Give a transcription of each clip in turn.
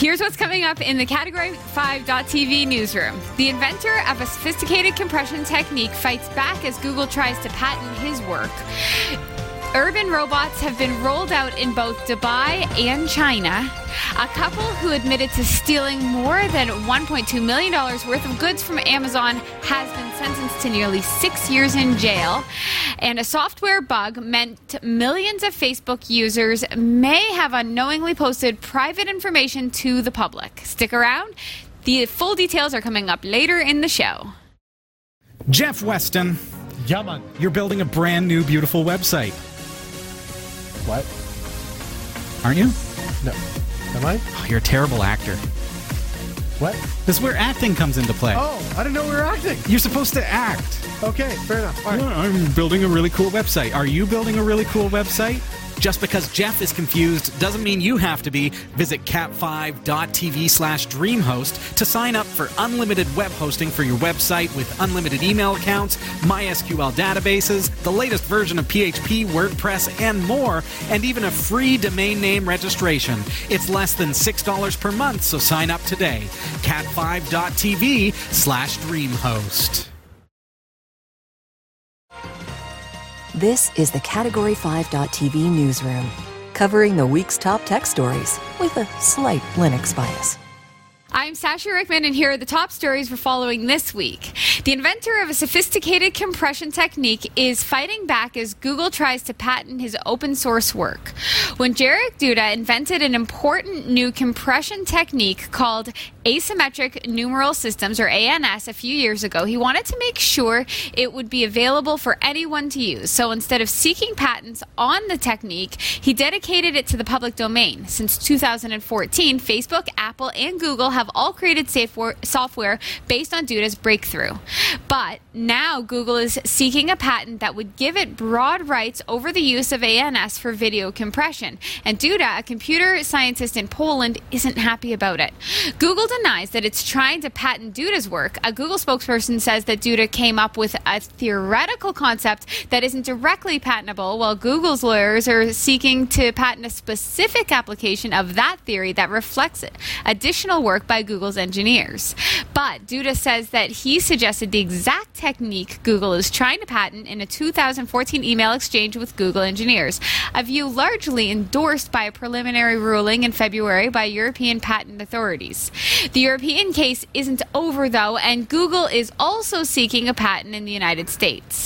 Here's what's coming up in the Category 5.tv newsroom. The inventor of a sophisticated compression technique fights back as Google tries to patent his work. Urban robots have been rolled out in both Dubai and China. A couple who admitted to stealing more than $1.2 million worth of goods from Amazon has been sentenced to nearly 6 years in jail. And a software bug meant millions of Facebook users may have unknowingly posted private information to the public. Stick around. The full details are coming up later in the show. Jeff Weston, Yeah, man. you're building a brand new, beautiful website. What? Aren't you? No. Am I? Oh, you're a terrible actor. What? This is where acting comes into play. Oh, I didn't know we were acting. You're supposed to act. Okay, fair enough. All right. Well, I'm building a really cool website. Are you building a really cool website? Just because Jeff is confused doesn't mean you have to be. Visit cat5.tv/dreamhost to sign up for unlimited web hosting for your website with unlimited email accounts, MySQL databases, the latest version of PHP, WordPress, and more, and even a free domain name registration. It's less than $6 per month, so sign up today. cat5.tv/dreamhost. This is the Category 5.tv newsroom, covering the week's top tech stories with a slight Linux bias. I'm Sasha Rickman, and here are the top stories we're following this week. The inventor of a sophisticated compression technique is fighting back as Google tries to patent his open source work. When Jarek Duda invented an important new compression technique called asymmetric numeral systems, or ANS, a few years ago, he wanted to make sure it would be available for anyone to use. So instead of seeking patents on the technique, he dedicated it to the public domain. Since 2014, Facebook, Apple, and Google have all created software based on Duda's breakthrough. But now Google is seeking a patent that would give it broad rights over the use of ANS for video compression. And Duda, a computer scientist in Poland, isn't happy about it. Google denies that it's trying to patent Duda's work. A Google spokesperson says that Duda came up with a theoretical concept that isn't directly patentable, while Google's lawyers are seeking to patent a specific application of that theory that reflects additional work by Google's engineers. But Duda says that he suggested the exact technique Google is trying to patent in a 2014 email exchange with Google engineers, a view largely endorsed by a preliminary ruling in February by European patent authorities. The European case isn't over, though, and Google is also seeking a patent in the United States.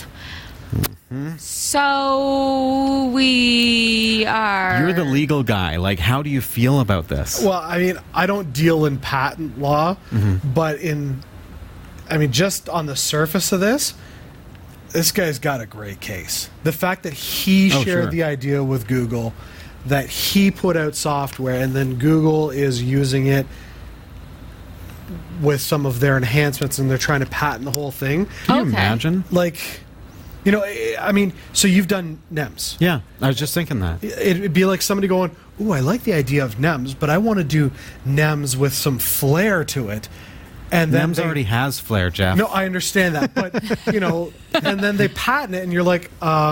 So we are... You're the legal guy. Like, how do you feel about this? Well, I mean, I don't deal in patent law, but just on the surface of this guy's got a great case. The fact that he shared the idea with Google, that he put out software, and then Google is using it with some of their enhancements, and they're trying to patent the whole thing. Can you imagine? So you've done NEMS. Yeah, I was just thinking that. It'd be like somebody going, ooh, I like the idea of NEMS, but I want to do NEMS with some flair to it. And then NEMS already has flair, Jeff. No, I understand that. But, and then they patent it, and you're like,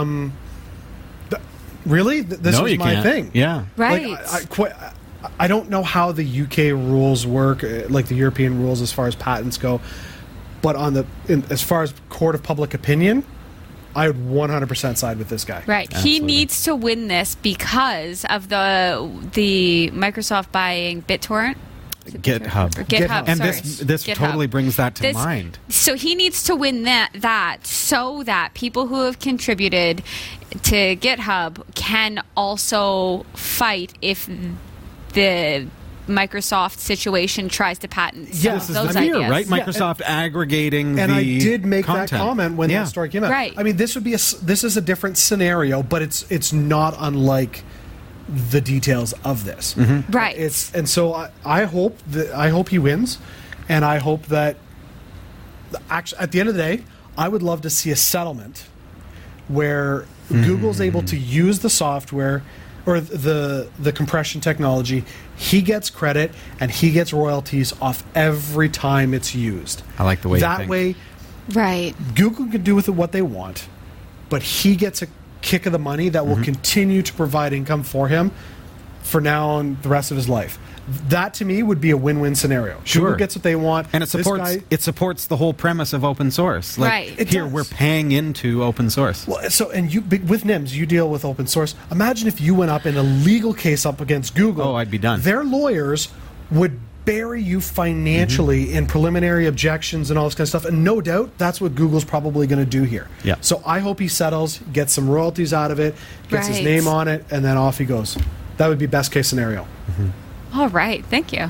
really? This is my thing. Yeah. Right. I don't know how the UK rules work, like the European rules as far as patents go, but as far as court of public opinion, I would 100% side with this guy. Right. Absolutely. He needs to win this because of the Microsoft buying BitTorrent. GitHub. And this GitHub. totally brings that to mind. So he needs to win that so that people who have contributed to GitHub can also fight if the Microsoft situation tries to patent this is those the fear, ideas. right? Microsoft aggregating and the I did make content. that comment when the story came out. Right. I mean, this is a different scenario, but it's not unlike the details of this. Mm-hmm. Right. So I hope he wins, and I hope that actually at the end of the day, I would love to see a settlement where Google's able to use the software or the compression technology. He gets credit and he gets royalties off every time it's used. I like the way that you think. way. Right. Google can do with it what they want, but he gets a kick of the money that will continue to provide income for him for now and the rest of his life. That to me would be a win-win scenario. Sure. Google gets what they want, And it supports the whole premise of open source. Like, Right. It here, does. we're paying into open source. Well, so and you with NIMS, you deal with open source. Imagine if you went up in a legal case up against Google. Oh, I'd be done. Their lawyers would bury you financially in preliminary objections and all this kind of stuff. And no doubt that's what Google's probably going to do here. Yeah. So I hope he settles, gets some royalties out of it, gets his Right. name on it, and then off he goes. That would be best case scenario. All right, thank you.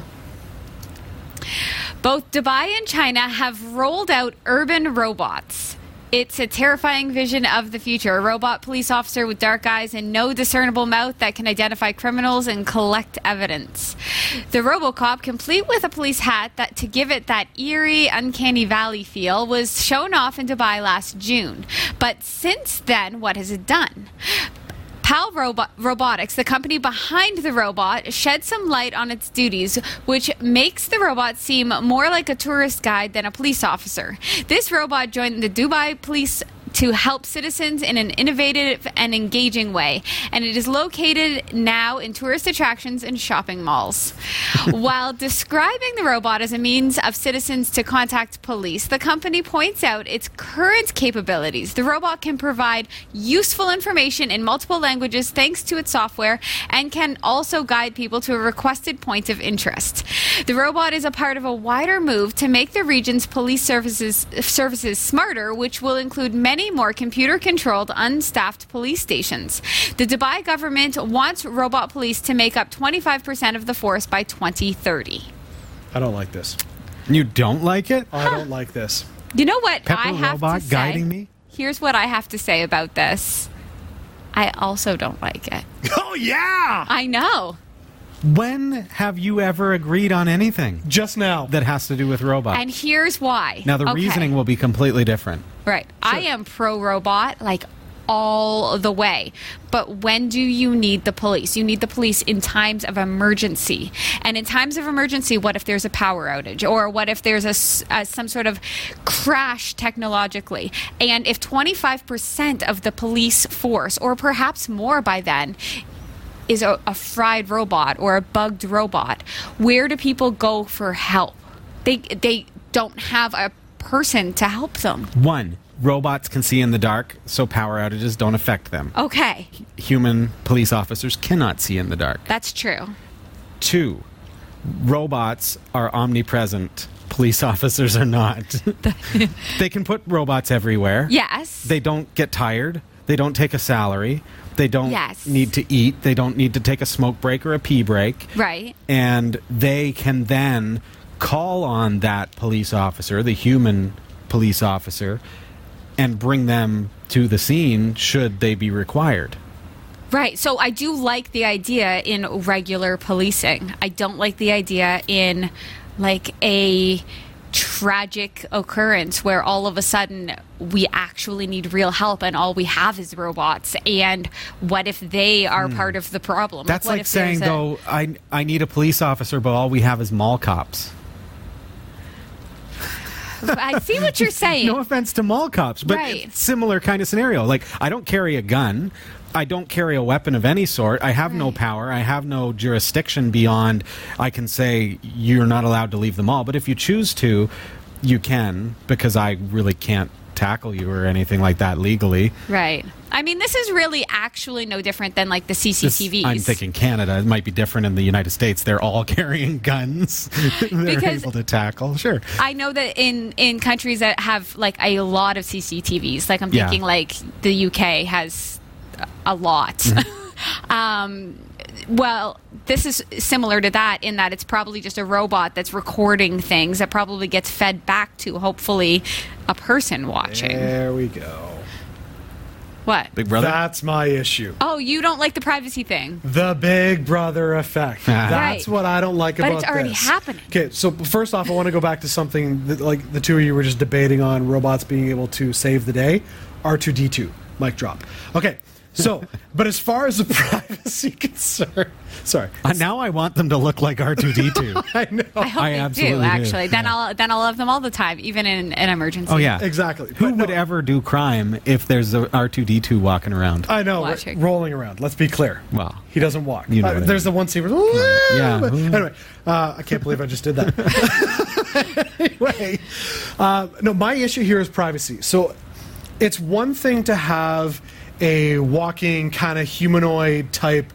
Both Dubai and China have rolled out urban robots. It's a terrifying vision of the future. A robot police officer with dark eyes and no discernible mouth that can identify criminals and collect evidence. The RoboCop, complete with a police hat that to give it that eerie, uncanny valley feel, was shown off in Dubai last June. But since then, what has it done? PAL Robotics, the company behind the robot, shed some light on its duties, which makes the robot seem more like a tourist guide than a police officer. This robot joined the Dubai police to help citizens in an innovative and engaging way, and it is located now in tourist attractions and shopping malls. While describing the robot as a means of citizens to contact police, the company points out its current capabilities. The robot can provide useful information in multiple languages thanks to its software and can also guide people to a requested point of interest. The robot is a part of a wider move to make the region's police services smarter, which will include many more computer-controlled, unstaffed police stations. The Dubai government wants robot police to make up 25% of the force by 2030. I don't like this. You don't like it? I don't like this. You know what Pepper I have robot to say? guiding me? Here's what I have to say about this. I also don't like it. Oh, yeah! I know. When have you ever agreed on anything Just now. that has to do with robots? And here's why. Now, the Okay. reasoning will be completely different. Right. I am pro-robot, like all the way. But when do you need the police? You need the police in times of emergency. And in times of emergency, what if there's a power outage? Or what if there's some sort of crash technologically? And if 25% of the police force, or perhaps more by then, is a fried robot or a bugged robot, where do people go for help? They don't have a person to help them. 1, robots can see in the dark, so power outages don't affect them. Okay, Human police officers cannot see in the dark. that's true. 2, robots are omnipresent. Police officers are not. They can put robots everywhere. Yes. They don't get tired. They don't take a salary. They don't Yes. need to eat. They don't need to take a smoke break or a pee break. Right. And they can then call on that police officer, the human police officer, and bring them to the scene should they be required. Right. So I do like the idea in regular policing. I don't like the idea in like a tragic occurrence where all of a sudden we actually need real help and all we have is robots. And what if they are part of the problem? That's what like if there's saying, though, I need a police officer, but all we have is mall cops. I see what you're saying. No offense to mall cops, but Right. it's similar kind of scenario. Like, I don't carry a gun. I don't carry a weapon of any sort. I have no Right. power. I have no jurisdiction beyond I can say you're not allowed to leave the mall. But if you choose to, you can, because I really can't tackle you or anything like that legally. Right. I mean, this is really actually no different than like the This- CCTVs. I'm thinking Canada. It might be different in the United States. They're all carrying guns. They're Because- able to tackle. Sure. I know that in countries that have like a lot of CCTVs, like I'm Yeah. thinking like the UK has a lot. Mm-hmm. Well, this is similar to that in that it's probably just a robot that's recording things that probably gets fed back to hopefully a person watching. There we go. What? Big brother. That's my issue. Oh, you don't like the privacy thing. The Big Brother effect. That's Right. what I don't like But about it's already this. happening. Okay, so first off, I want to go back to something that, like, the two of you were just debating on robots being able to save the day. R2-D2. Mic drop. Okay, So, but as far as the privacy concern, sorry. Now I want them to look like R2-D2. I know. I hope I they absolutely do, do. actually. Then I'll love them all the time, even in an emergency. Oh, yeah. Exactly. Who But would no, ever do crime if there's a R2-D2 walking around? I know, Watching. rolling around. Let's be clear. Well, He doesn't walk. you know what I there's mean. the one scene where, Yeah. Anyway, I can't believe I just did that. Anyway, no, my issue here is privacy. So it's one thing to have a walking kind of humanoid type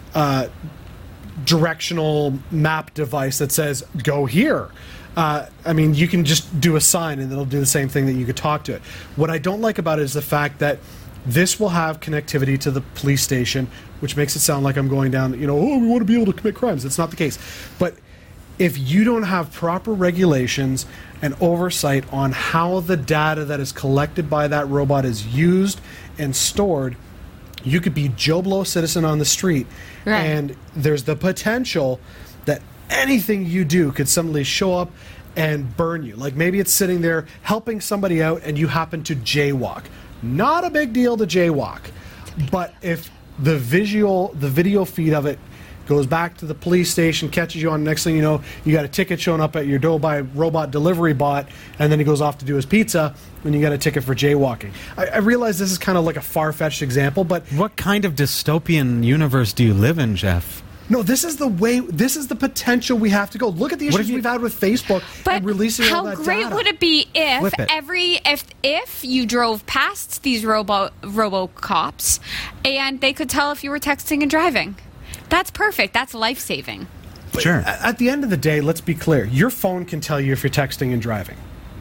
directional map device that says go here. I mean, you can just do a sign and it'll do the same thing that you could talk to it. What I don't like about it is the fact that this will have connectivity to the police station, which makes it sound like I'm going down, we want to be able to commit crimes. That's not the case. But if you don't have proper regulations and oversight on how the data that is collected by that robot is used and stored, you could be Joe Blow citizen on the street, Right. and there's the potential that anything you do could suddenly show up and burn you. Like maybe it's sitting there helping somebody out and you happen to jaywalk. Not a big deal to jaywalk. But if the video feed of it goes back to the police station, catches you on, next thing you know, you got a ticket showing up at your door by robot delivery bot, and then he goes off to do his pizza, and you got a ticket for jaywalking. I realize this is kind of like a far-fetched example, but What kind of dystopian universe do you live in, Jeff? no, this is the potential we have to go. Look at the What if issues you- we've had with Facebook But and releasing all how that great data. would it be Flip it. if you drove past these robo-cops and they could tell if you were texting and driving? That's perfect. That's life-saving. Sure. At the end of the day, let's be clear. Your phone can tell you if you're texting and driving.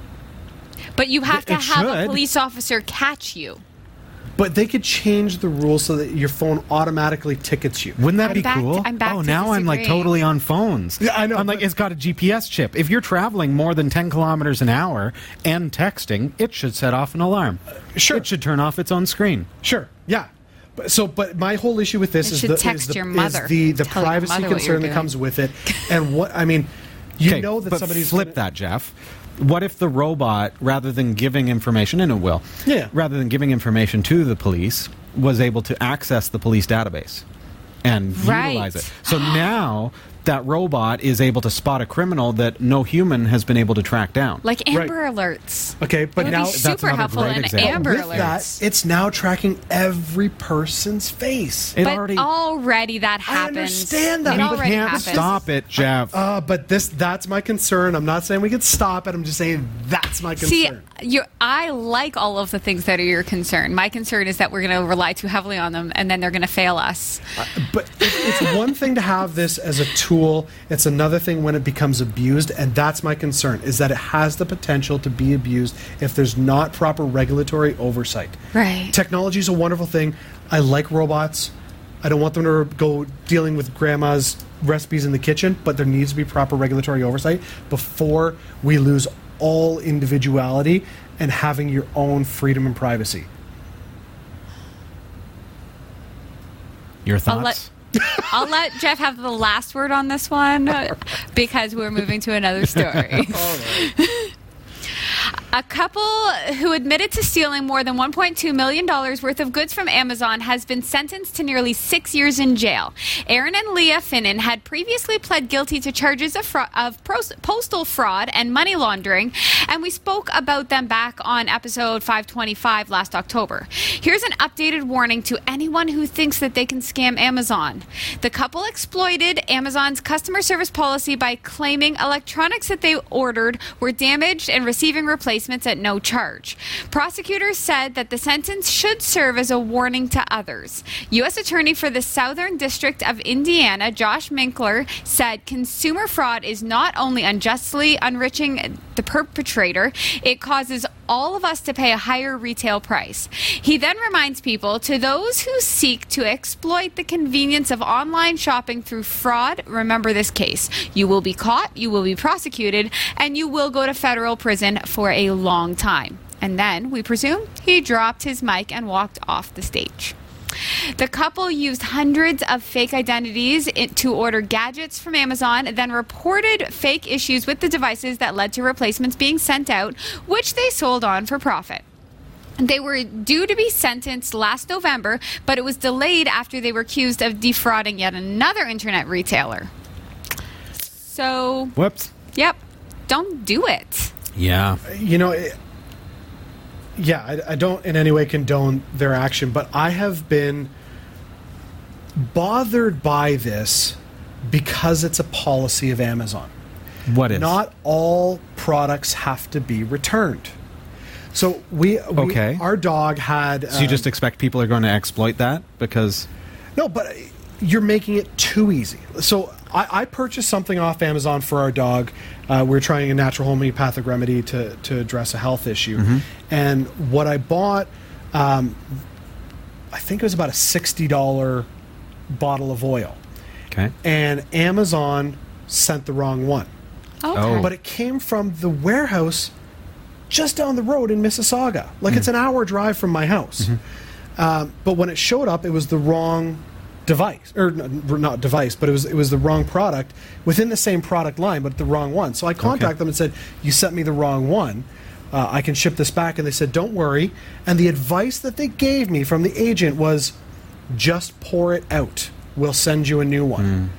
But you have to It have a should. police officer catch you. But they could change the rules so that your phone automatically tickets you. Wouldn't that I'm be back cool? to- I'm back oh, to now I'm like disagree. totally on phones. Yeah, I know, I'm like, but- it's got a GPS chip. If you're traveling more than 10 kilometers an hour and texting, it should set off an alarm. Sure. It should turn off its own screen. Sure, yeah. But my whole issue with this It is should the, text is your the, mother. is the Tell your privacy mother what you're concern that doing. comes with it. And what, I mean, you Okay, know that but somebody's flip gonna- that, Jeff. What if the robot, rather than giving information, and it will, Yeah. rather than giving information to the police, was able to access the police database and Right. utilize it? So now that robot is able to spot a criminal that no human has been able to track down. Like Amber Alerts. Okay, It but would now be super another helpful great in example. Amber with Alerts. that, it's now tracking every person's face. It But already already that happens. understand that. It We already can't happens. stop it, Jeff. But that's my concern. I'm not saying we could stop it. I'm just saying that's my concern. See, I like all of the things that are your concern. My concern is that we're going to rely too heavily on them, and then they're going to fail us. But it's one thing to have this as a tool. It's another thing when it becomes abused, and that's my concern, is that it has the potential to be abused if there's not proper regulatory oversight. Right. Technology is a wonderful thing. I like robots. I don't want them to go dealing with grandma's recipes in the kitchen, but there needs to be proper regulatory oversight before we lose all individuality and having your own freedom and privacy. Your I'll thoughts? I'll let Jeff have the last word on this one because we're moving to another story. A couple who admitted to stealing more than $1.2 million worth of goods from Amazon has been sentenced to nearly 6 years in jail. Aaron and Leah Finnan had previously pled guilty to charges of postal fraud and money laundering, and we spoke about them back on episode 525 last October. Here's an updated warning to anyone who thinks that they can scam Amazon. The couple exploited Amazon's customer service policy by claiming electronics that they ordered were damaged and receiving replacements at no charge. Prosecutors said that the sentence should serve as a warning to others. U.S. Attorney for the Southern District of Indiana, Josh Minkler, said consumer fraud is not only unjustly enriching the perpetrator, it causes all of us to pay a higher retail price. He then reminds people, to those who seek to exploit the convenience of online shopping through fraud, remember this case. You will be caught, you will be prosecuted, and you will go to federal prison for a long time. And then, we presume, he dropped his mic and walked off the stage. The couple used hundreds of fake identities to order gadgets from Amazon, then reported fake issues with the devices that led to replacements being sent out, which they sold on for profit. They were due to be sentenced last November, but it was delayed after they were accused of defrauding yet another internet retailer. So, Whoops. yep, don't do it. Yeah. You know, I don't in any way condone their action, but I have been bothered by this because it's a policy of Amazon. What is? Not all products have to be returned. So Okay. our dog had. So you just expect people are going to exploit that because... No, but you're making it too easy. So I purchased something off Amazon for our dog. We're trying a natural homeopathic remedy to address a health issue. Mm-hmm. And what I bought, I think it was about a $60 bottle of oil. Okay. And Amazon sent the wrong one. Okay. Oh. But it came from the warehouse just down the road in Mississauga. Like, it's an hour drive from my house. But when it showed up, it was the wrong device. Or not device, but it was the wrong product within the same product line, but the wrong one. So I contacted them and said, you sent me the wrong one. I can ship this back. And they said, don't worry. And the advice that they gave me from the agent was, just pour it out. We'll send you a new one.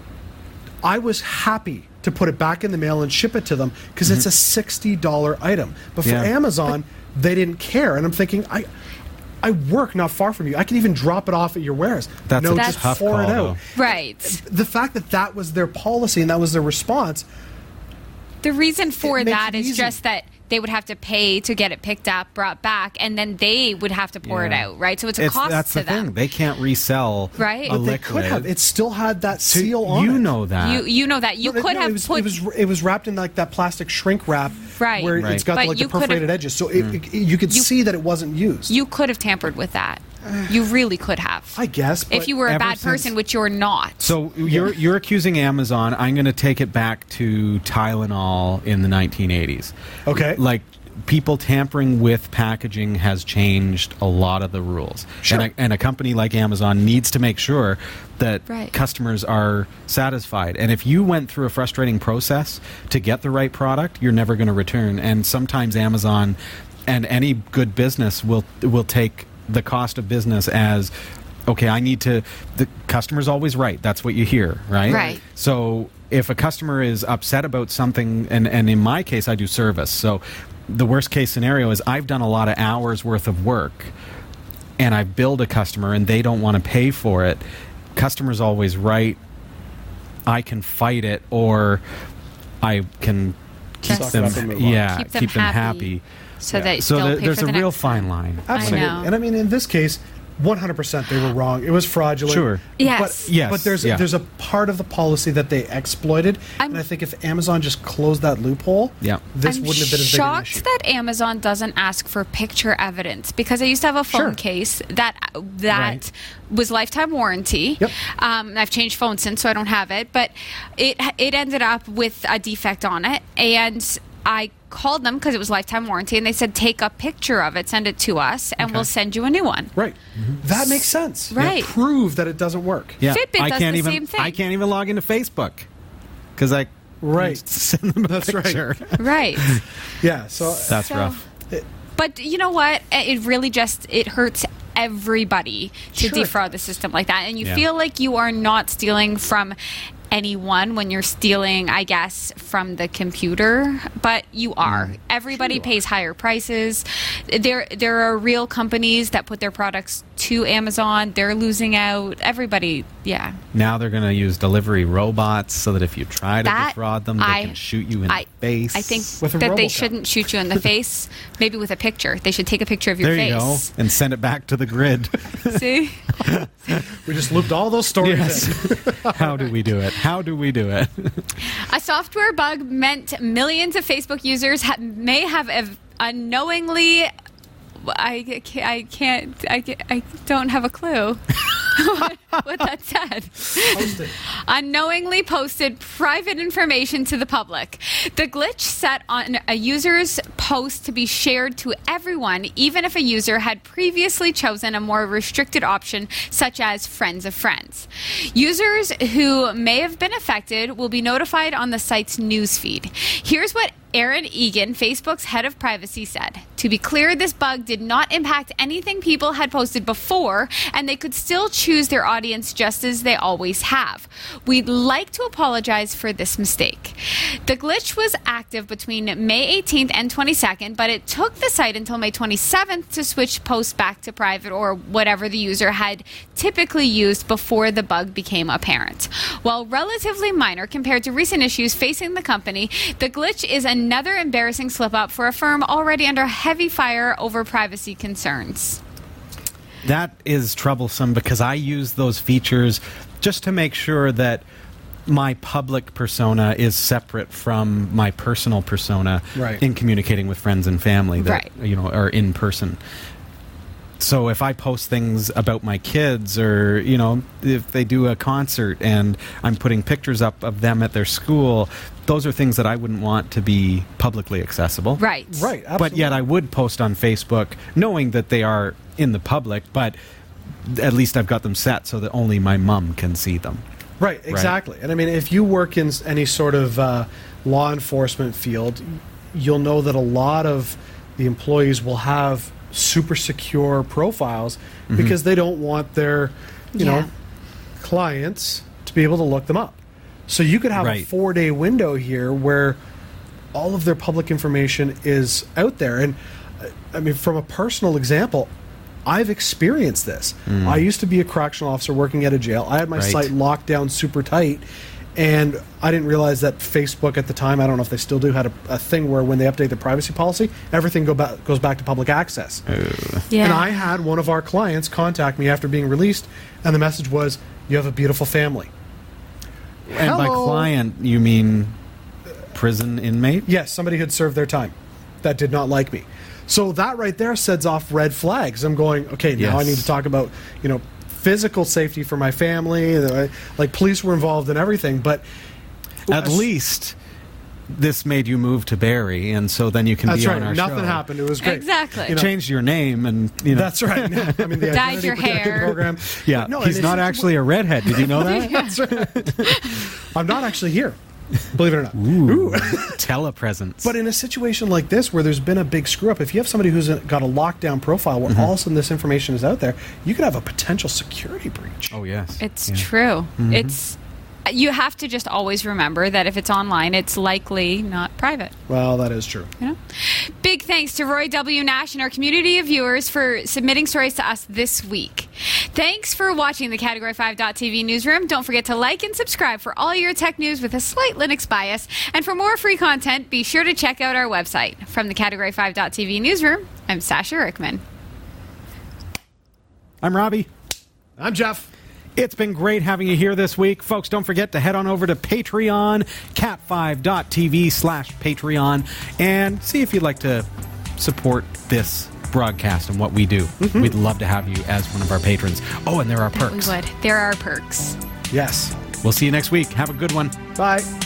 I was happy to put it back in the mail and ship it to them because it's a $60 item. But for Yeah. Amazon, they didn't care. And I'm thinking, I work not far from you. I can even drop it off at your warehouse. That's no, a just tough pour it call, out. Right. The fact that that was their policy and that was their response. The reason for It makes that it is easy. just that they would have to pay to get it picked up, brought back, and then they would have to pour it Yeah. out, right? So it's a cost That's to the them. thing. They can't resell Right. a But They liquid. could have. It still had that So seal on it. You know that. You know that. You No, could no, have it was wrapped in like that plastic shrink wrap, Right. where Right. it's got But like you the could have- perforated edges, so you could see that it wasn't used. You could have tampered with that. You really could have. I guess, if but you were a ever bad person, since- which you're not. So you're accusing Amazon. I'm going to take it back to Tylenol in the 1980s. Okay. Like, people tampering with packaging has changed a lot of the rules. Sure. And a company like Amazon needs to make sure that Right. customers are satisfied. And if you went through a frustrating process to get the right product, you're never going to return. And sometimes Amazon and any good business will take the cost of business as, okay, the customer's always right. That's what you hear, right? Right. So if a customer is upset about something, and in my case, I do service. So the worst case scenario is I've done a lot of hours worth of work and I've billed a customer and they don't want to pay for it. Customer's always right. I can fight it, or I can keep Suck it them, up and move on. yeah, Keep them happy. So that So they'll pay there's for a the real next fine time. line. Absolutely. know. And I mean, in this case, 100% they were wrong. It was fraudulent. Sure. Yes. But, Yes, but yeah. there's a part of the policy that they exploited. And I think if Amazon just closed that loophole, Yeah. this I'm wouldn't have been as big an issue. shocked that Amazon doesn't ask for picture evidence, because I used to have a phone Sure. case that Right. was lifetime warranty. Yep. I've changed phones since, so I don't have it, but it ended up with a defect on it, and I called them because it was lifetime warranty, and they said, take a picture of it, send it to us, and we'll send you a new one. Right. That makes sense. Right. Prove that it doesn't work. Yeah. Fitbit I does can't the even, same thing. I can't even log into Facebook because I Right. send them a That's right. picture. Right. Yeah. So That's So- rough. But you know what? It really it hurts everybody to Sure. defraud the system like that. And you Yeah. feel like you are not stealing from anyone when you're stealing, I guess, from the computer, but you are. Everybody pays higher prices. There are real companies that put their products to Amazon. They're losing out. Everybody, yeah. Now they're going to use delivery robots so that if you try to That defraud them, they can shoot you in the face. I think With a that they RoboCop. shouldn't shoot you in the face. Maybe with a picture. They should take a picture of your There you go. face. And send it back to the grid. See? we just looped all those stories in. How do we do it? How do we do it? A software bug meant millions of Facebook users may have unknowingly. I don't have a clue. what that said. Posted. Unknowingly posted private information to the public. The glitch set on a user's post to be shared to everyone, even if a user had previously chosen a more restricted option, such as friends of friends. Users who may have been affected will be notified on the site's newsfeed. Here's what Aaron Egan, Facebook's head of privacy, said. To be clear, this bug did not impact anything people had posted before, and they could still choose their audience just as they always have. We'd like to apologize for this mistake. The glitch was active between May 18th and 22nd, but it took the site until May 27th to switch posts back to private or whatever the user had typically used before the bug became apparent. While relatively minor compared to recent issues facing the company, the glitch is another embarrassing slip-up for a firm already under heavy fire over privacy concerns. That is troublesome because I use those features just to make sure that my public persona is separate from my personal persona Right. in communicating with friends and family that Right. are in person. So if I post things about my kids, or if they do a concert and I'm putting pictures up of them at their school, those are things that I wouldn't want to be publicly accessible. Right. Right. Absolutely. But yet I would post on Facebook knowing that they are in the public, but at least I've got them set so that only my mom can see them. Right, exactly. And I mean, if you work in any sort of law enforcement field, you'll know that a lot of the employees will have super secure profiles because they don't want their, clients to be able to look them up. So you could have a 4-day window here where all of their public information is out there. And I mean, from a personal example, I've experienced this. I used to be a correctional officer working at a jail. I had my site locked down super tight, and I didn't realize that Facebook at the time, I don't know if they still do, had a thing where when they update the privacy policy, everything goes back to public access. Yeah. And I had one of our clients contact me after being released, and the message was, "You have a beautiful family." And by Hello. client, you mean prison inmate? Yes, somebody had served their time that did not like me. So that right there sets off red flags. I'm going, okay, now I need to talk about, physical safety for my family. Like, police were involved in everything, but At least this made you move to Barrie, and so then you can that's be right. on our Nothing show. happened. It was great. Exactly. Changed your name, and That's right. I mean, the Dyed identity your protection hair. program. Yeah, No, he's and not it's- actually a redhead. Did you know that? I'm not actually here, believe it or not. Ooh. Telepresence. But in a situation like this, where there's been a big screw up, if you have somebody who's got a lockdown profile where all of a sudden this information is out there, you could have a potential security breach. oh yes, It's true. You have to just always remember that if it's online, it's likely not private. Well, that is true. Big thanks to Roy W. Nash and our community of viewers for submitting stories to us this week. Thanks for watching the Category 5.tv newsroom. Don't forget to like and subscribe for all your tech news with a slight Linux bias. And for more free content, be sure to check out our website. From the Category 5.tv newsroom, I'm Sasha Rickman. I'm Robbie. I'm Jeff. It's been great having you here this week. Folks, don't forget to head on over to Patreon, cat5.tv/Patreon, and see if you'd like to support this broadcast and what we do. We'd love to have you as one of our patrons. Oh, and there are perks. We would. There are perks. Yes. We'll see you next week. Have a good one. Bye.